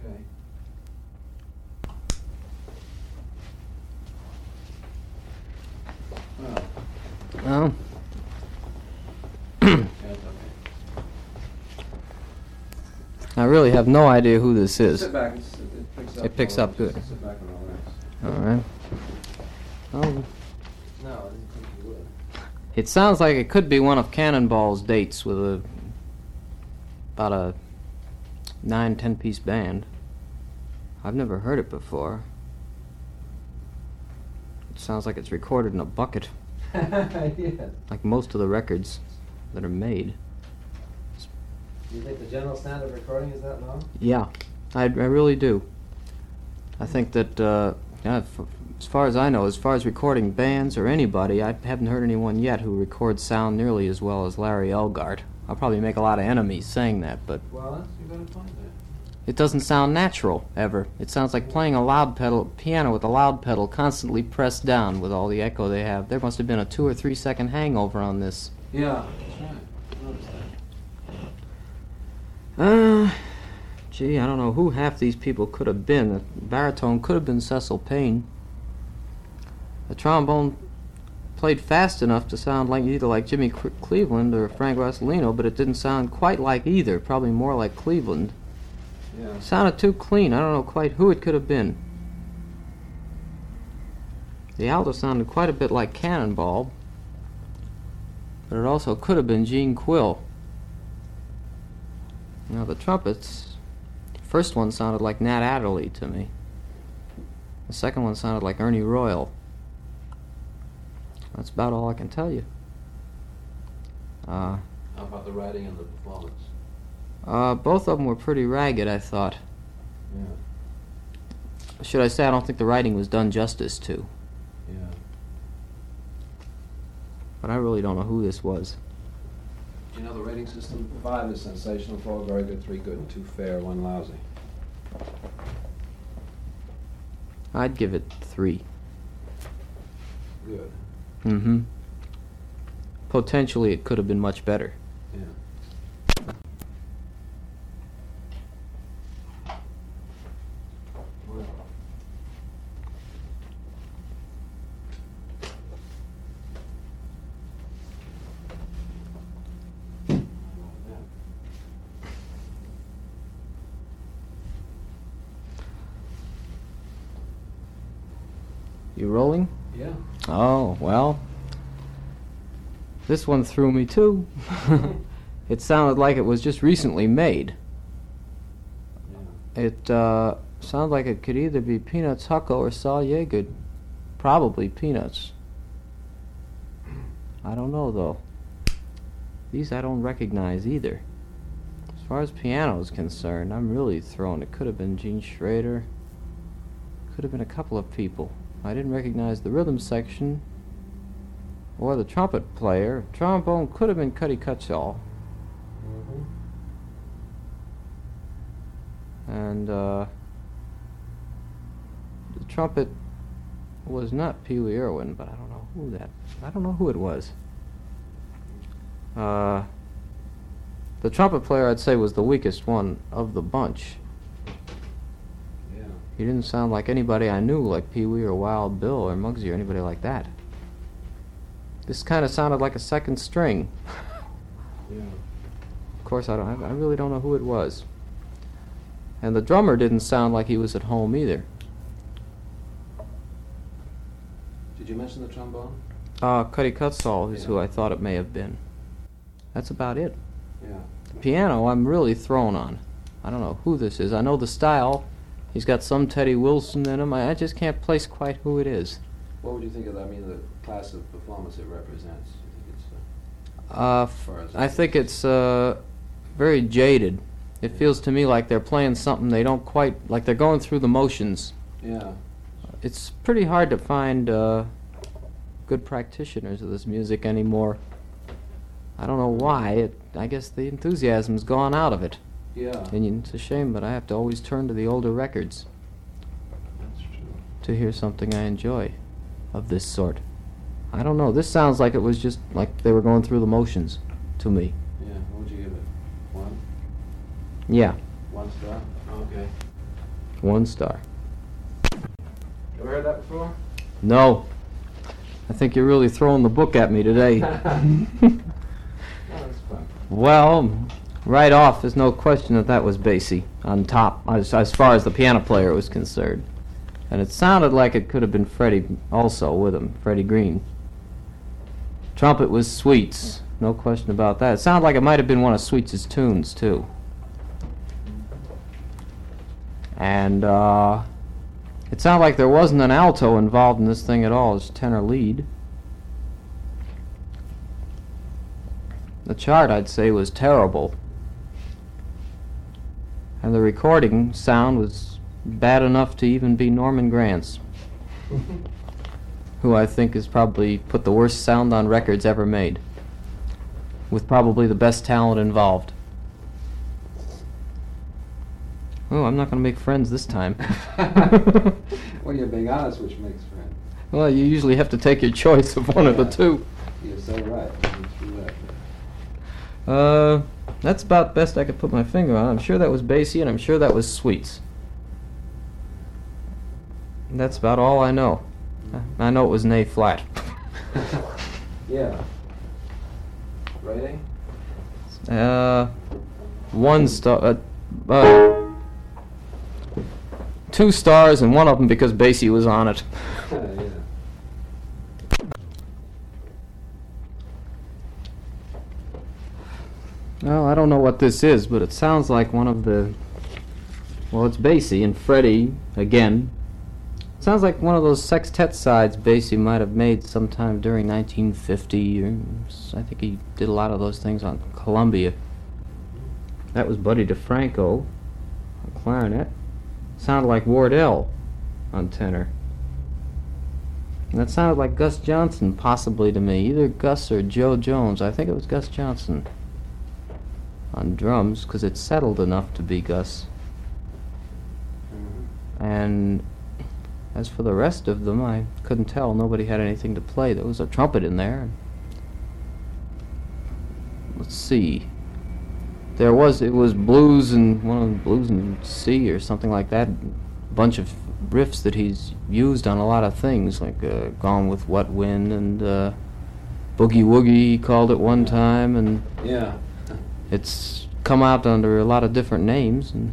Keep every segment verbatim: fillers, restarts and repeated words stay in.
Okay. Well, Well, that's okay. I really have no idea who this is. Sit back. It's, it picks up. It picks all up right. good. Just sit back and relax. All right. Oh, No, I didn't think you would. it sounds like it could be one of Cannonball's dates with a about a nine, ten piece band. I've never heard it before. It sounds like it's recorded in a bucket, Yeah. like most of the records that are made. Do you think the general standard recording is that long? Yeah, I, I really do. I think that, uh, yeah, f- as far as I know, as far as recording bands or anybody, I haven't heard anyone yet who records sound nearly as well as Larry Elgart. I'll probably make a lot of enemies saying that, but Well, that's, you gotta find that. it doesn't sound natural, ever. It sounds like playing a loud pedal, piano with a loud pedal constantly pressed down with all the echo they have. There must have been a two or three second hangover on this. Yeah, that's right. I noticed that. Uh, gee, I don't know who half these people could have been. The baritone could have been Cecil Payne. The trombone played fast enough to sound like either like Jimmy C- Cleveland or Frank Rossellino, but it didn't sound quite like either. Probably more like Cleveland. Yeah. Sounded too clean. I don't know quite who it could have been. The alto sounded quite a bit like Cannonball, but it also could have been Gene Quill. Now the trumpets, first one sounded like Nat Adderley to me. The second one sounded like Ernie Royal. That's about all I can tell you. Uh, How about the writing and the performance? uh, both of them were pretty ragged, I thought. Yeah. Should I say I don't think the writing was done justice to. Yeah. But I really don't know who this was. Do you know the rating system? Five is sensational, four very good, three good, two fair, one lousy. I'd give it three. Good. Mm-hmm. Potentially it could have been much better. Yeah. Well. You rolling? Yeah. Oh, well. This one threw me too. It sounded like it was just recently made. Yeah. It uh, sounded like it could either be Peanuts Hucko or Saul Yeagood. Probably Peanuts. I don't know though. These I don't recognize either. As far as piano is concerned, I'm really thrown. It could have been Gene Schrader. Could have been a couple of people. I didn't recognize the rhythm section or the trumpet player. Trombone could have been Cuddy Cutshaw. Mm-hmm. And uh, the trumpet was not Pee Wee Irwin, but I don't know who that. I don't know who it was. Uh, the trumpet player, I'd say, was the weakest one of the bunch. Yeah. He didn't sound like anybody I knew, like Pee Wee or Wild Bill or Muggsy or anybody like that. This kind of sounded like a second string. Yeah. Of course, I don't. I really don't know who it was. And the drummer didn't sound like he was at home either. Did you mention the trombone? Uh, Cuddy Cutsall is Yeah. who I thought it may have been. That's about it. Yeah. The piano, I'm really thrown on. I don't know who this is. I know the style. He's got some Teddy Wilson in him. I, I just can't place quite who it is. What would you think of that? I mean, the class of performance it represents. Do you think it's, uh, Uh, as far as I think it's uh, very jaded. It feels to me like they're playing something they don't quite, like they're going through the motions. yeah. It's pretty hard to find uh, good practitioners of this music anymore. I don't know why. It, I guess the enthusiasm's gone out of it. Yeah. And you- it's a shame, but I have to always turn to the older records That's true. to hear something I enjoy of this sort. I don't know. This sounds like it was just like they were going through the motions to me. Yeah. What would you give it? One? Yeah. One star? Okay. one star. Ever heard that before? No. I think you're really throwing the book at me today. Oh, that's fun. Well, right off, there's no question that that was Basie on top, as, as far as the piano player was concerned. And it sounded like it could have been Freddie also with him, Freddie Green. Trumpet was Sweets, no question about that. It sounded like it might have been one of Sweets' tunes, too. And, uh... it sounded like there wasn't an alto involved in this thing at all. It's tenor lead. The chart, I'd say, was terrible. And the recording sound was bad enough to even be Norman Granz, who I think has probably put the worst sound on records ever made, with probably the best talent involved. Oh, I'm not going to make friends this time. Well, you're being honest, which makes friends. Well, you usually have to take your choice of one of the Yeah. two. You're so right. You threw that there. Uh, that's about the best I could put my finger on. I'm sure that was Basie, and I'm sure that was Sweets. And that's about all I know. I know it was an A flat. Yeah. Rating? Uh, one star. Uh, uh, two stars, and one of them because Basie was on it. Yeah. Well, I don't know what this is, but it sounds like one of the... Well, it's Basie and Freddie again. It sounds like one of those sextet sides Basie might have made sometime during nineteen fifty. Or, I think he did a lot of those things on Columbia. That was Buddy DeFranco on clarinet. Sounded like Wardell on tenor. And that sounded like Gus Johnson, possibly, to me. Either Gus or Joe Jones. I think it was Gus Johnson on drums, because it settled enough to be Gus. Mm-hmm. And as for the rest of them, I couldn't tell. Nobody had anything to play. There was a trumpet in there. Let's see. There was, it was blues and one of the blues in C or something like that. A bunch of riffs that he's used on a lot of things, like uh, Gone with Wet Wind and uh, Boogie Woogie, he called it one time, and Yeah. it's come out under a lot of different names. And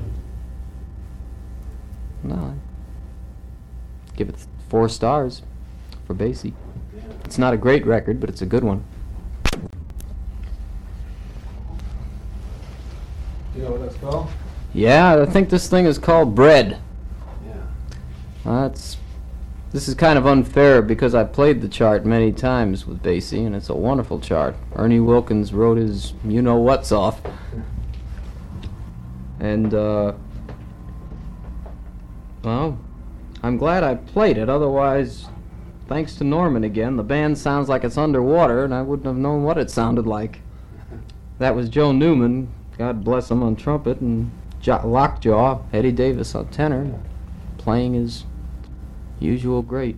no, I give it four stars for Basie. Yeah. It's not a great record, but it's a good one. Do you know what that's called? Yeah, I think this thing is called Bread. Yeah. Uh, it's, this is kind of unfair because I played the chart many times with Basie, and it's a wonderful chart. Ernie Wilkins wrote his you-know-whats off. And, uh, well, I'm glad I played it. Otherwise, thanks to Norman again, the band sounds like it's underwater, and I wouldn't have known what it sounded like. That was Joe Newman, God bless him, on trumpet, and jo- Lockjaw, Eddie Davis on tenor, playing his usual great.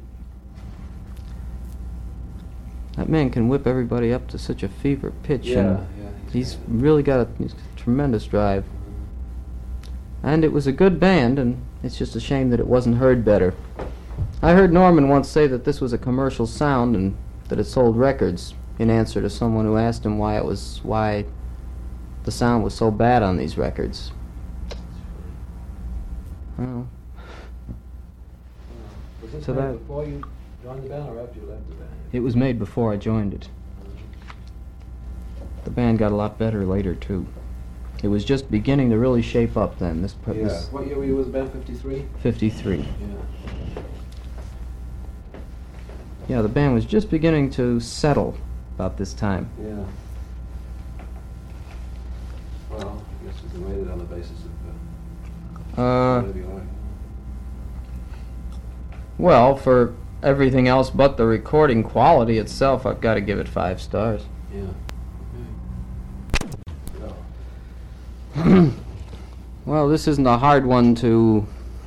That man can whip everybody up to such a fever pitch, Yeah, and yeah. he's really got a, he's got a tremendous drive. And it was a good band, and it's just a shame that it wasn't heard better. I heard Norman once say that this was a commercial sound and that it sold records, in answer to someone who asked him why it was why the sound was so bad on these records. Well, Was this So made that- before you joined the band or after you left the band? it was made before I joined it. The band got a lot better later, too. It was just beginning to really shape up then, this, pr- Yeah. this What year were you with the band? fifty-three? fifty-three. Yeah. Yeah, the band was just beginning to settle about this time. Yeah. Well, I guess we made it on the basis of uh, Uh, whatever you like. well, for everything else but the recording quality itself, I've got to give it five stars. Yeah. Okay. So, Well, this isn't a hard one to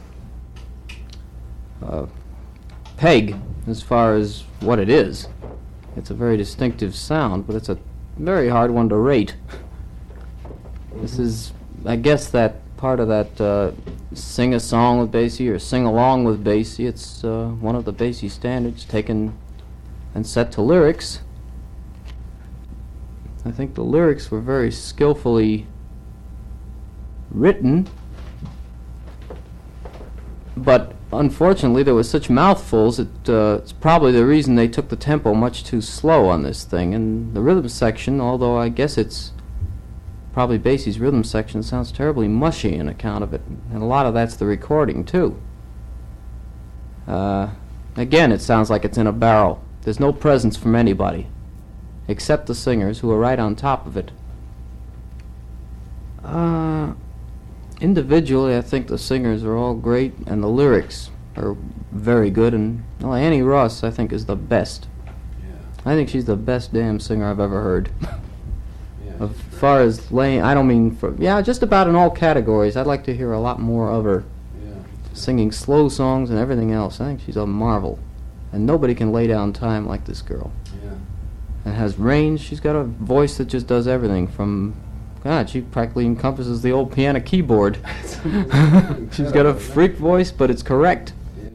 uh, peg as far as what it is. It's a very distinctive sound, but it's a very hard one to rate. This is, I guess, that part of that uh, sing a song with Basie or sing along with Basie. It's uh, one of the Basie standards taken and set to lyrics. I think the lyrics were very skillfully written, but unfortunately there were such mouthfuls that uh, it's probably the reason they took the tempo much too slow on this thing. And the rhythm section, although I guess it's probably Basie's rhythm section, sounds terribly mushy on account of it, and a lot of that's the recording too. Uh, again, it sounds like it's in a barrel. There's no presence from anybody except the singers, who are right on top of it. Uh, individually, I think the singers are all great, and the lyrics are very good, and well, Annie Ross, I think, is the best. Yeah. I think she's the best damn singer I've ever heard. Yeah, As far as laying, I don't mean for, yeah, just about in all categories. I'd like to hear a lot more of her yeah. singing slow songs and everything else. I think she's a marvel. And nobody can lay down time like this girl. Yeah. And has range. She's got a voice that just does everything from, God, she practically encompasses the old piano keyboard. She's got a freak voice, but it's correct. Yeah.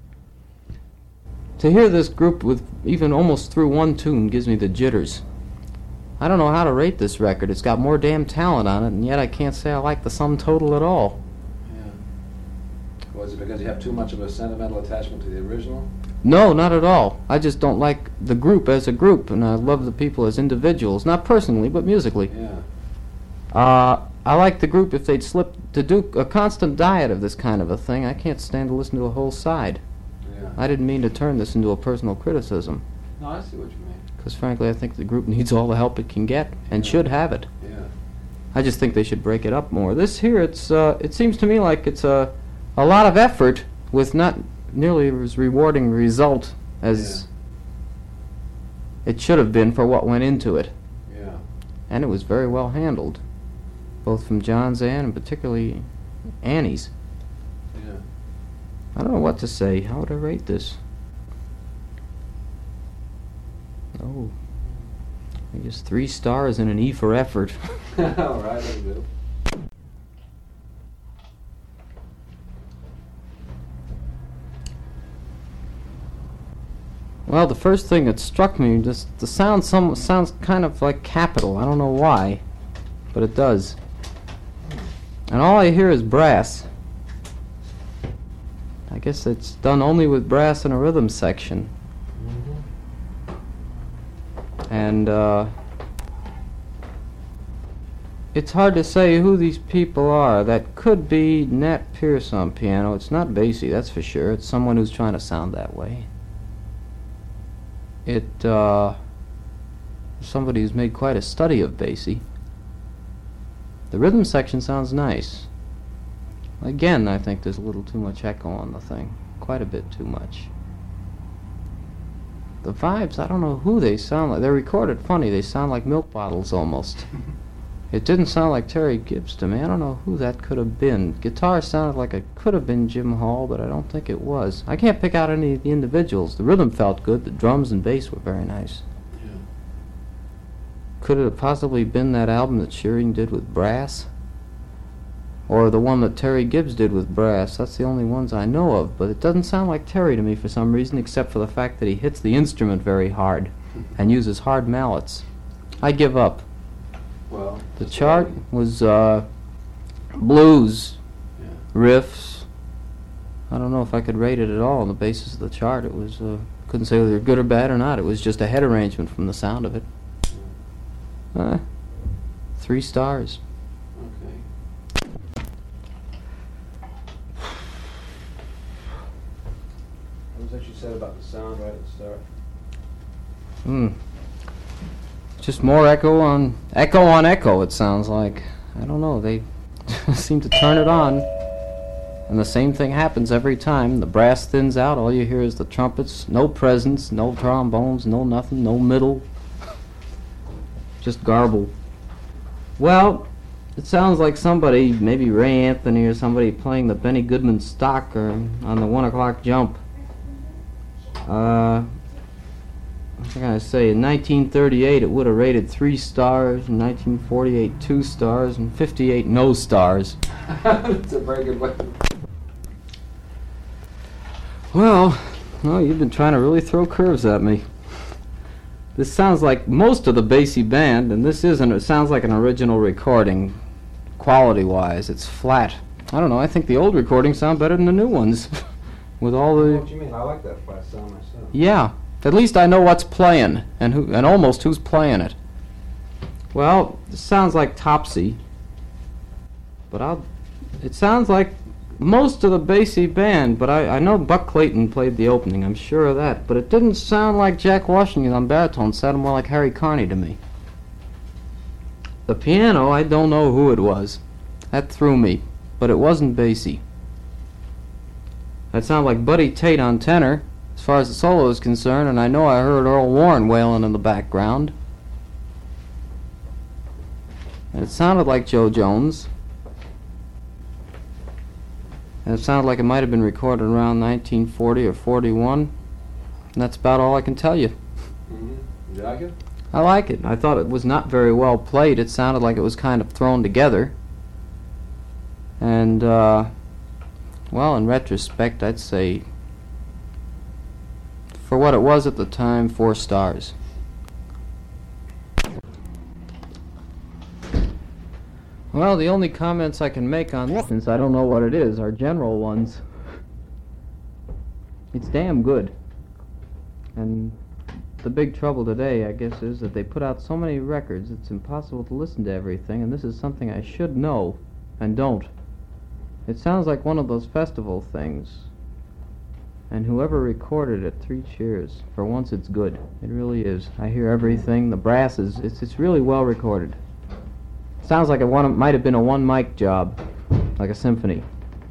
To hear this group with even almost through one tune gives me the jitters. I don't know how to rate this record. It's got more damn talent on it, and yet I can't say I like the sum total at all. Yeah. Was it because you have too much of a sentimental attachment to the original? No, not at all. I just don't like the group as a group, and I love the people as individuals. Not personally, but musically. Yeah. Uh, I like the group if they'd slip to do a constant diet of this kind of a thing. I can't stand to listen to a whole side. Yeah. I didn't mean to turn this into a personal criticism, No, I see what you mean. because frankly I think the group needs all the help it can get, and Yeah. should have it. Yeah. I just think they should break it up more. This here, it's uh, it seems to me like it's a, a lot of effort with not nearly as rewarding result as it should have been for what went into it. Yeah. And it was very well handled, both from John's end and particularly Annie's. Yeah. I don't know what to say. How would I rate this? Oh, I guess three stars and an E for effort. All right, that'll do. Well, the first thing that struck me, just the sound some sounds kind of like Capitol. I don't know why, but it does. And all I hear is brass. I guess it's done only with brass in a rhythm section. And uh, it's hard to say who these people are. That could be Nat Pierce on piano. It's not Basie, that's for sure. It's someone who's trying to sound that way. It, uh, somebody who's made quite a study of Basie. The rhythm section sounds nice. Again, I think there's a little too much echo on the thing. Quite a bit too much. The vibes, I don't know who they sound like. They're recorded funny. They sound like milk bottles almost. It didn't sound like Terry Gibbs to me. I don't know who that could have been. Guitar sounded like it could have been Jim Hall, but I don't think it was. I can't pick out any of the individuals. The rhythm felt good. The drums and bass were very nice. Yeah. Could it have possibly been that album that Shearing did with brass? Or the one that Terry Gibbs did with brass? That's the only ones I know of, but it doesn't sound like Terry to me for some reason, except for the fact that he hits the instrument very hard and uses hard mallets. I give up. Well, The just chart waiting. was uh, blues, Yeah. riffs. I don't know if I could rate it at all on the basis of the chart. It was, uh, couldn't say whether good or bad or not. It was just a head arrangement from the sound of it. Uh, three stars. Okay. What was that you said about the sound right at the start? Hmm. Just more echo on echo on echo, it sounds like. I don't know, they seem to turn it on, and the same thing happens every time. The brass thins out, all you hear is the trumpets, no presence, no trombones, no nothing, no middle. Just garble. Well, it sounds like somebody, maybe Ray Anthony or somebody, playing the Benny Goodman stock or on the one o'clock jump. Uh, what can I say? In nineteen thirty-eight, it would have rated three stars. In nineteen forty-eight, two stars, and fifty-eight, no stars. That's a very good way. Well, well, you've been trying to really throw curves at me. This sounds like most of the Basie band, and this isn't. It sounds like an original recording, quality-wise. It's flat. I don't know. I think the old recordings sound better than the new ones, with all I know the. what you mean. I like that flat sound myself. Yeah. At least I know what's playing, and who, and almost who's playing it. Well, this sounds like Topsy, but I'll. It sounds like most of the Basie band, but I, I know Buck Clayton played the opening, I'm sure of that, but it didn't sound like Jack Washington on baritone. It sounded more like Harry Carney to me. The piano, I don't know who it was. That threw me, but it wasn't Basie. That sounded like Buddy Tate on tenor, as far as the solo is concerned, and I know I heard Earl Warren wailing in the background. And it sounded like Joe Jones. And it sounded like it might have been recorded around nineteen forty or forty-one. And that's about all I can tell you. Mm-hmm. You like it? I like it. I thought it was not very well played. It sounded like it was kind of thrown together. And, uh, well, in retrospect, I'd say, for what it was at the time, four stars. Well, the only comments I can make on this, since I don't know what it is, are general ones. It's damn good. And the big trouble today, I guess, is that they put out so many records, it's impossible to listen to everything, and this is something I should know, and don't. It sounds like one of those festival things. And whoever recorded it, three cheers. For once it's good. It really is. I hear everything. The brass is, it's, it's really well recorded. Sounds like it one, might have been a one mic job, like a symphony.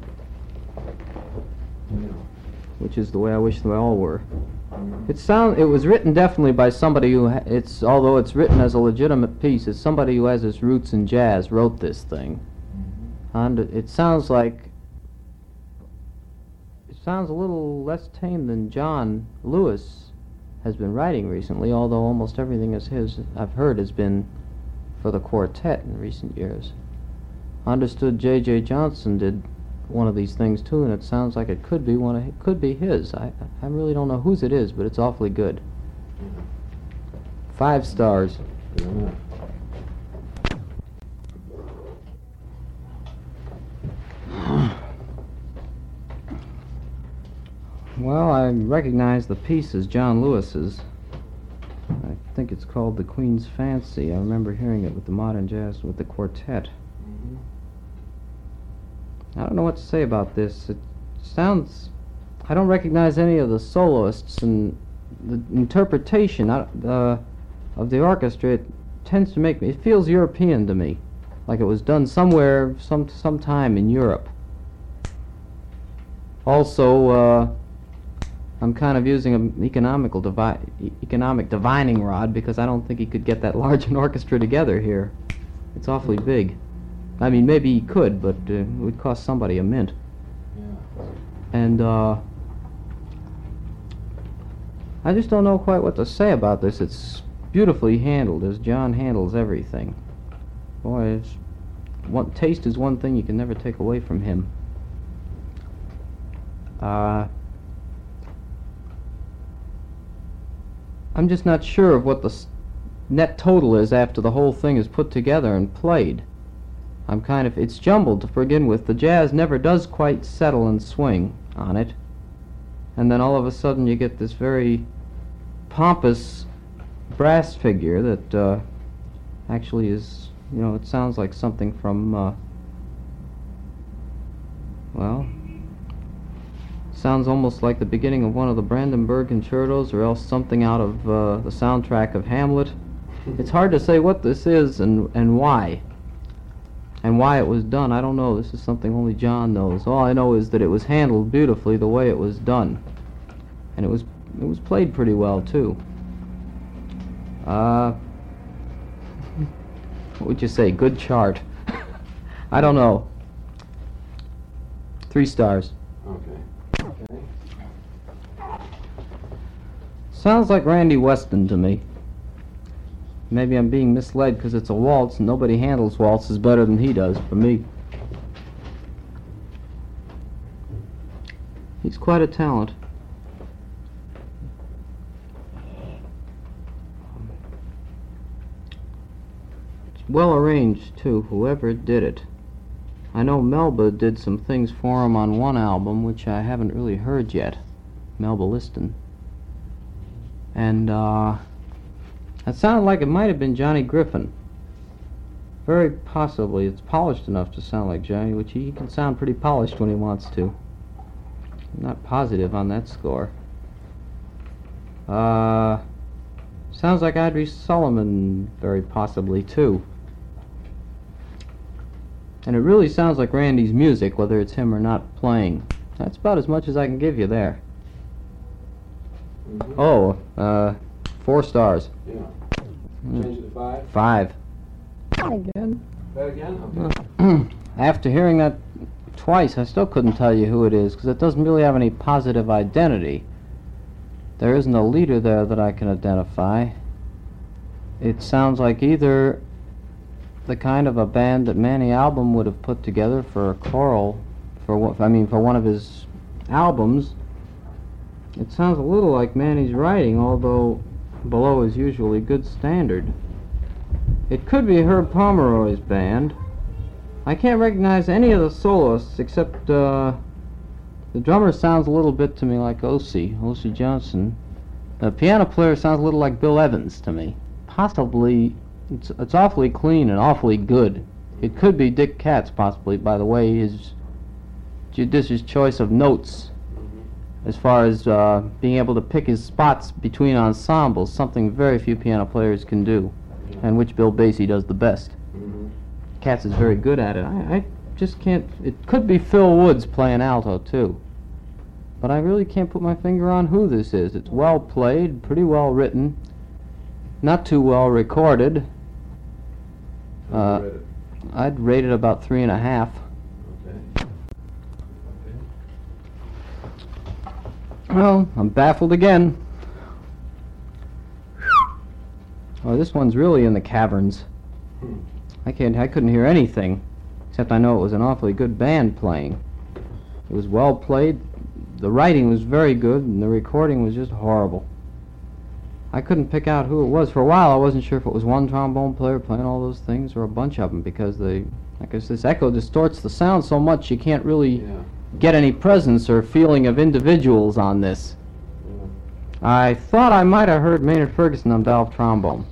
Yeah. Which is the way I wish they all were. It sound it was written definitely by somebody who ha it's although it's written as a legitimate piece, it's somebody who has his roots in jazz wrote this thing. Mm-hmm. And it sounds like it sounds a little less tame than John Lewis has been writing recently, although almost everything is his I've heard has been for the quartet in recent years. I understood J J Johnson did one of these things too, and it sounds like it could be one of, it could be his. I I really don't know whose it is, but it's awfully good. Mm-hmm. Five stars. Good enough. Well, I recognize the piece as John Lewis's. I think it's called The Queen's Fancy. I remember hearing it with the modern jazz, with the quartet. Mm-hmm. I don't know what to say about this. It sounds... I don't recognize any of the soloists, and the interpretation uh, uh, of the orchestra, it tends to make me... It feels European to me, like it was done somewhere, some sometime in Europe. Also, uh, I'm kind of using an economical divi e economic divining rod because I don't think he could get that large an orchestra together here. It's awfully big. I mean, maybe he could, but uh, it would cost somebody a mint. Yeah. And uh, I just don't know quite what to say about this. It's beautifully handled, as John handles everything. Boy, it's one, taste is one thing you can never take away from him. Uh, I'm just not sure of what the s net total is after the whole thing is put together and played. I'm kind of, it's jumbled to begin with. The jazz never does quite settle and swing on it. And then all of a sudden you get this very pompous brass figure that uh, actually is, you know, it sounds like something from, uh, well, sounds almost like the beginning of one of the Brandenburg concertos, or else something out of uh, the soundtrack of Hamlet. It's hard to say what this is and, and why. And why it was done, I don't know. This is something only John knows. All I know is that it was handled beautifully the way it was done. And it was it was played pretty well, too. Uh, what would you say? Good chart. I don't know. Three stars. Okay. Okay. Sounds like Randy Weston to me. Maybe I'm being misled because it's a waltz and nobody handles waltzes better than he does, for me. He's quite a talent. well arranged too, whoever did it. I know Melba did some things for him on one album, which I haven't really heard yet. Melba Liston. And, uh, it sounded like it might have been Johnny Griffin. Very possibly. It's polished enough to sound like Johnny, which he can sound pretty polished when he wants to. I'm not positive on that score. Uh, sounds like Audrey Sullivan, very possibly, too. And it really sounds like Randy's music, whether it's him or not playing. That's about as much as I can give you there. Mm-hmm. Oh, uh, four stars. Yeah. Mm. Change it to five? Five. Again? That again? Okay. After hearing that twice, I still couldn't tell you who it is, because it doesn't really have any positive identity. There isn't a leader there that I can identify. It sounds like either the kind of a band that Manny Album would have put together for a choral, for what, I mean, for one of his albums. It sounds a little like Manny's writing, although below his usually good standard. It could be Herb Pomeroy's band. I can't recognize any of the soloists except uh, the drummer sounds a little bit to me like Ossie, Ossie Johnson. The piano player sounds a little like Bill Evans to me. Possibly, it's, it's awfully clean and awfully good. It could be Dick Katz, possibly, by the way, his judicious choice of notes as far as uh, being able to pick his spots between ensembles, something very few piano players can do, and which Bill Basie does the best. Mm-hmm. Katz is very good at it. I, I just can't... It could be Phil Woods playing alto, too. But I really can't put my finger on who this is. It's well played, pretty well written, not too well recorded. How Uh, do you rate it? I'd rate it about three and a half. Okay. Okay. Well, I'm baffled again. Oh, this one's really in the caverns. Hmm. I can't. I couldn't hear anything, except I know it was an awfully good band playing. It was well played. The writing was very good, and the recording was just horrible. I couldn't pick out who it was. For a while, I wasn't sure if it was one trombone player playing all those things or a bunch of them, because they, I guess this echo distorts the sound so much you can't really Yeah. get any presence or feeling of individuals on this. Yeah. I thought I might have heard Maynard Ferguson on valve trombone.